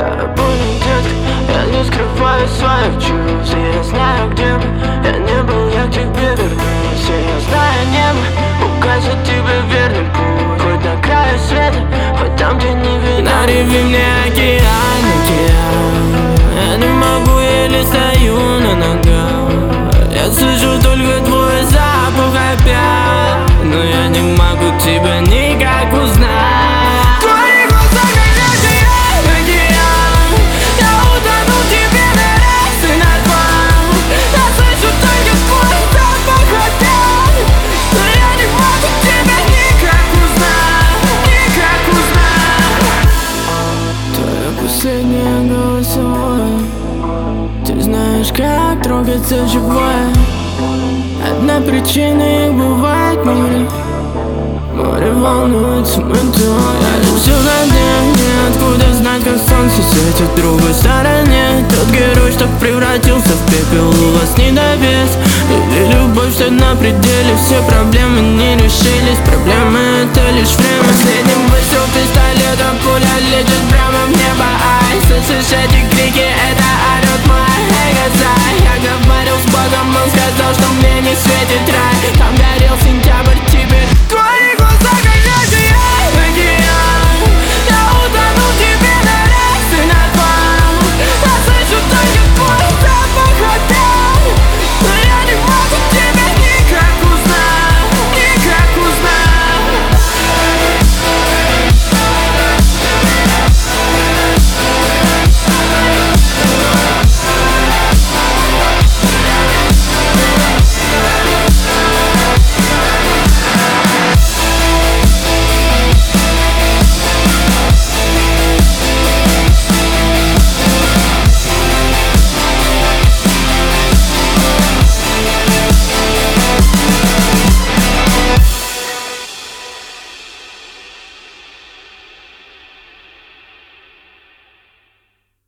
тобой, детка, я не скрываю своих чувств. И я знаю, где бы я не был, я к тебе вернусь. И я знаю, небо укажет тебе верный путь. Хоть на краю света, хоть там, где не видно. На реве мне океан, океан. Я не могу, еле стою на ногах. Я слышу только твой запах опять, но я не могу тебя никак узнать. Твои глаза как океан. Я утону в тебе на раз и на два. Я слышу только твой запах опять, но я не могу тебя никак узнать, никак узнать. Твое последнее голосовое. Ты знаешь, как трогаться живое. Одна причина, их бывает море. Море волнуется мытье. Я лечу на дне, неоткуда знать, как солнце светит в другой стороне. Тот герой, что превратился в пепел, у вас недовес. Или любовь, что на пределе. Все проблемы не решились, проблемы это лишь время. Последним выстрел пистолета, пуля летит прямо в небо. Ай, соседи